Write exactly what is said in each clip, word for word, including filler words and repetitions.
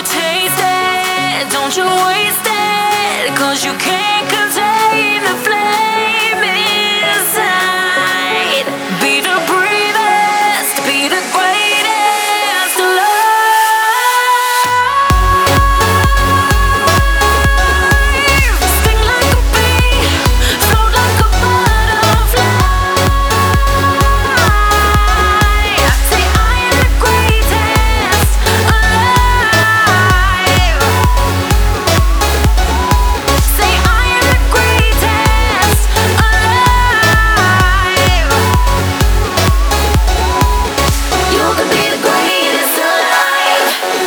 taste it, don't you waste it, 'cause you can't contain the flame inside. Be the bravest, be the greatest alive. Sting like a bee, float like a butterfly. Say I am the greatest alive. Say I am the greatest alive. You could be the greatest alive.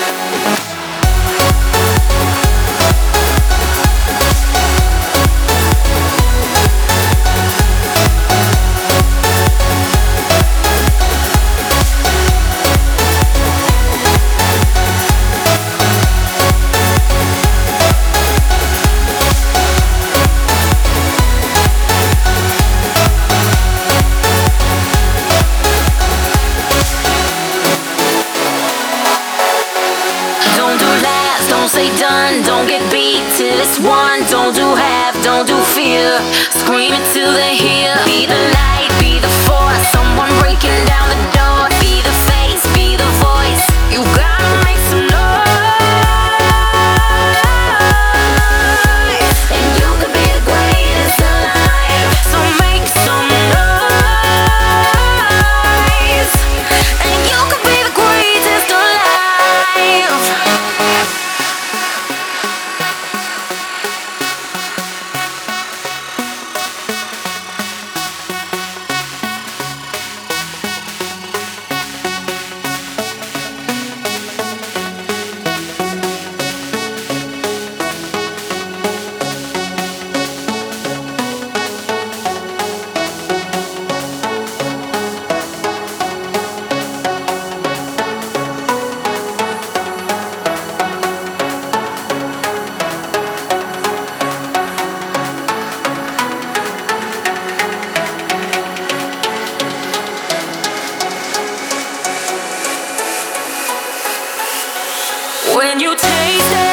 Don't do last, don't say done, don't get beat till it's won. Don't do half, don't do fear. Scream it till they hear. Be the light, be the force. Someone breaking down the door. Be the face, be the voice. You gotta make some noise. And you could be the greatest alive. So make some noise. And you could be the greatest alive. When you taste it